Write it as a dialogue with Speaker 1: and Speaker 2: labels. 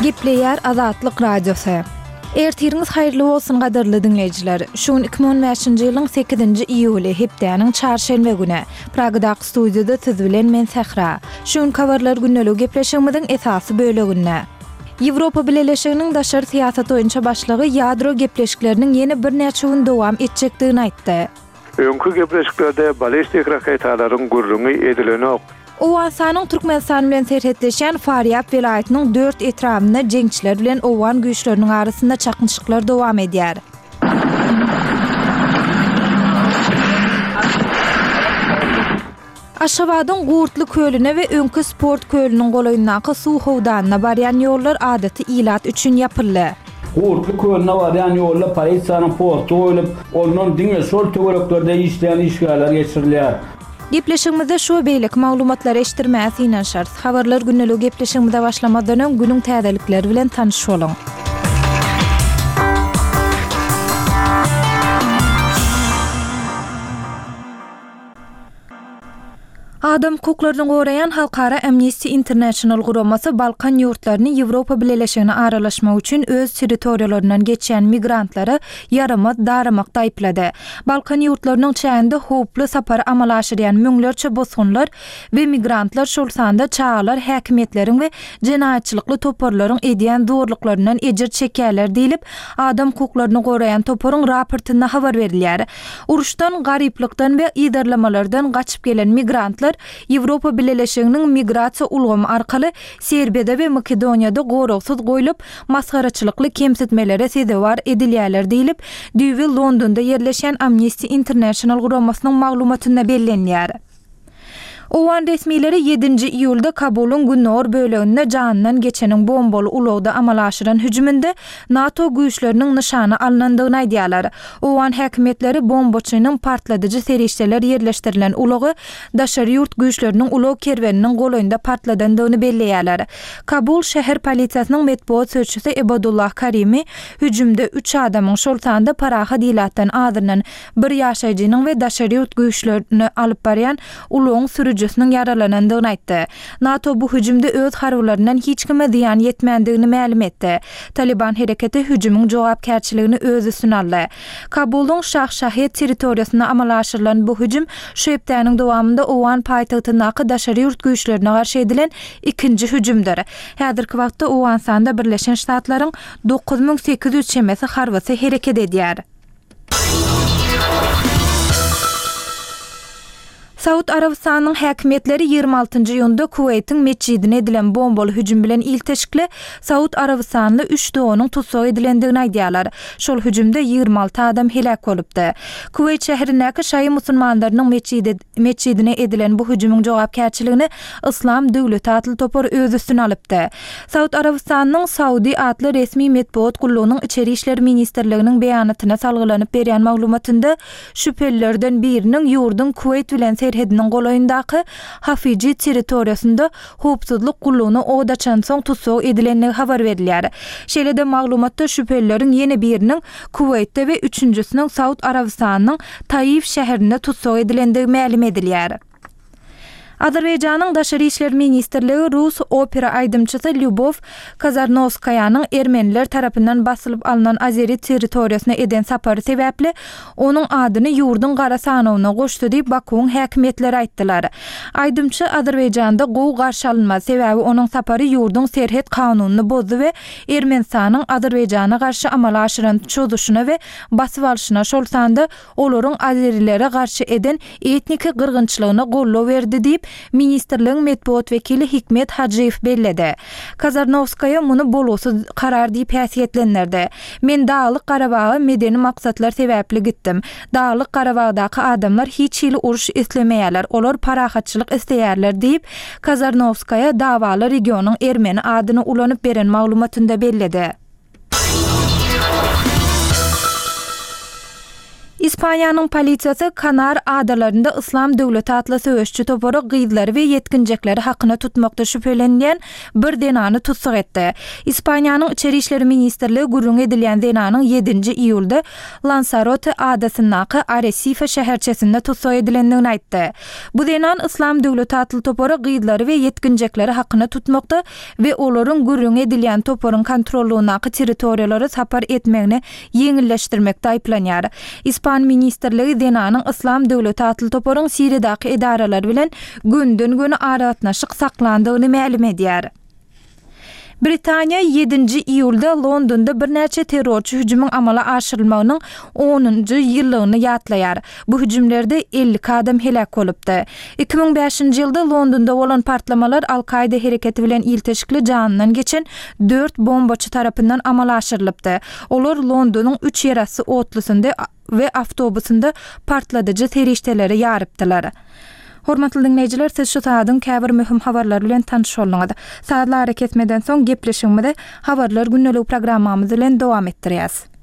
Speaker 1: Gepleýär Azatlyk Radiosu. Ertiriniz haýyrly bolsun gaderly dinleýijiler. Şuň 2015-nji ýylyň 8-nji iýuly hepdeniň çarşembe güni Pragadaky studiýada siz bilen men Sehra. Şuň kawarlar günnelik gepleşigimiziň esasy bölegine. Ýewropa Birleşiginiň daşary siýasat boýunça başlygy ýadro gepleşikleriniň ýeni bir näçe gün dowam etjekdigini aýtdy.
Speaker 2: Öňkü gepleşiklerde balistik raketalaryň gurrumy edileni ok.
Speaker 1: Owasanyň Türkmenistan bilen serhetleşen Faryab welaýatynyň 4 etrafynda jeňçiler bilen owan güýçleriniň arasynda çakınçyklar dowam edýär. Aşgabatyň Gurtly kölüne we öňkü sport kölüniň golaýyndaky suw howdanyna barýan ýollar adaty ilat üçin ýapyldy.
Speaker 3: Gurtly kölüne barýan ýollar polisiýanyň portu boýup, ondan diňe şol töwereklerde işleýän işgärler geçirilýär.
Speaker 1: Gepleşigimizde şu beýlik maglumatlary eşitdirmäsi inen şart. Habarlar günnelik gepleşigimizde başlamadan öň günüň täzelikleri bilen tanyş boluň. Adam hukuklaryny goraýan Halkara Amnesty International guramasy Balkan ýurtlaryny Ýewropa Birleşigine aralaşmak üçin öz territoriýalaryndan geçýän migrantlary yaramaz daramakda aýplady. Balkan ýurtlarynyň çäğinde hoply sapar amal aşyrýan müňlerçe bosgunlar we migrantlar şol sanda çağlar häkimetleriň we jenaýatçylykly toparlaryň edýän zorluklaryndan ejir çekýärler diýilip, adam hukuklaryny goraýan toparyň raportynda habar berilýär. Uruşdan, garyplykdan we ýerlamalardan gaçyp gelen migrantlar Ýewropa Birleşiginiň migrasiýa ulgamy arkaly Serbiýada we Makedoniýada goragsyz goýulyp, masgaraçylykly kemsitmelere sebäp edilýärler diýilip, düýbi Londonda ýerleşen Amnesty International guramasynyň maglumatynda bellenýär. Owan resmileri 7-nji iýulda Kabulun Günnor böleginde janynyň geçeniň bombaly ulagda amal aşyran hüjüminde NATO güýçleriniň nyşany alnandygyny aýdýarlar. Owan häkimetleri bombaçynyň partladyjy serişdeler ýerleşdirilen ulagy daşary ýurt güýçleriniň ulag kerweniniň golaýynda partladandygyny belleýärler. Kabul şäher polisiýasynyň medpuat sözçüsi Ebadullah Karimi hüjümde 3 adamyň şol sanda paraha dilatdan adyrylan bir ýaşaýjynyň we daşary ýurt güýçlerini alyp barýan ulagyň sürücüsiniň yaralanandygyny aýtdy. NATO bu hüjümde öz harwlaryndan hiç kime ziýan ýetmändigini ma'lum etdi. Taliban hereketi hüjümüň jogapkärçiligini öz üstüne aldy. Kabulun Şah-Şahid territoriýasyna amal aşyrylan bu hüjüm şu hepdeniň dowamında Owan paýtagtyndaky daşary ýurt güýçlerine garşy edilen ikinji hüjümdir. Häzirki wagtda Owan sanda Birleşen Ştatlaryň 9800 çemesi harwasy hereket edýär. Saud Arabistanyň häkimetleri 26-njy ýylda Kuweytiň meçidine edilen bombaly hüjüm bilen ilteşikli Saud Arabistanly 3 dowanyň tutsak edilendigini aýdýarlar. Şol hüjümde 26 adam helak bolupdy. Kuweyt şäherindäki şaý musulmanlarynyň meçidine edilen bu hüjümüň jogapkärçiligini Islam Döwleti atly topar öz üstüne alypdy. Saud Arabistanyň Saudi atly resmi medpuat gullugynyň içeri işler ministrliginiň beýanatyna salgylanyp berýän maglumatynda şüphelilerden biriniň ýurdun Kuweyt bilen serhediniň golaýyndaky Hafiji territoriýasynda howpsuzlyk gullugyny odaçan soň tutsak edilenligi habar berilýär. Şeýle-de maglumatda şüphelilerin ýene biriniň Kuweytde we üçüncüsiniň Saud Arabistanynyň Taif şäherinde tutsak edilendigi ma'lum edilýär. Azerbaýjanyň daşary işler ministrligi Rus opera aýdymçysy Lyubov Kazarnovskaýanyň ermeniler tarapyndan basylyp alynan Azeri territoriýasyna eden sapary sebäpli onuň adyny ýurdun gara sanawyna goşdy diýip Bakuň häkimetleri aýtdylar. Aýdymçy Azerbaýjanda gowy garşy alynma sebäbi onuň sapary ýurdun serhet kanunyny bozdy we Ermenistanyň Azerbaýjana garşy amal aşyran çözüşüne we basyp alyşyna şol sanda olaryň azerilere garşy eden etniki gyrgynçylygyna gollaw berdi diýip Ministerligiň medpuat wekili Hikmet Hajiýew belledi. Kazarnovskaya muny bolgusyz karar diýip häsiýetlendirdi. Men Dağlyk Garabaga medeni maksatlar sebäpli gitdim. Dağlyk Garabagdaky adamlar hiç ýyly uruş islemeýärler. Olar parahatçylyk isleýärler diýip Kazarnovskaya dawaly regionyň ermeni adyny ulanyp beren maglumatynda belledi. İspanya'nın polisiyası Kanar adalarında İslam Döwleti adlı söwüşçü toporu gyýdlary we yetkinjekleri hakyna tutmakda şüphelenýän bir denany tutsak etdi. İspanya'nın İçeri İşleri Ministrligi gurrun edilýän denanyň 7-nji iýulda Lanzarote adasyndaky Arrecife şäherçesinde tutsak edilendigini aýtdy. Bu denan İslam Döwleti adly toporu gyýdlary we yetkinjekleri hakyna tutmakda we olaryň gurrun edilýän toporun kontrollugynaky territoriýalary sapar etmegini ýeňilleşdirmekde aýplanýar. İspan Ministerligi denanyň İslam Döwleti adly toporun Siriýadaky edaralar bilen günden-güne aragatnaşyk saklandygyny ma'lum edýär. Britaniya 7-nji iýulda Londonda bir näçe terrorçy hüjümüň amala aşyrylmagynyň 10-njy ýyllygyny ýatlaýar. Bu hüjümlerde 50 adam helak bolupdy. 2005-nji ýylda Londonda bolan partlamalar Al-Qaida hereketi bilen ilteşikli janynyň geçen 4 bombaçy tarapyndan amala aşyrylypdy. Olar Londonyň 3 ýerasy otlusynda we awtobusynda partladyjy terişdeleri ýarypdylar. Hormatly dinleyijiler, siz şu saatyň käbir möhüm habarlar bilen tanış bolňyz. Saatlar ketmeden soň gepleşigimizde habarlar günnelik programmamyz bilen dowam etdirýäs.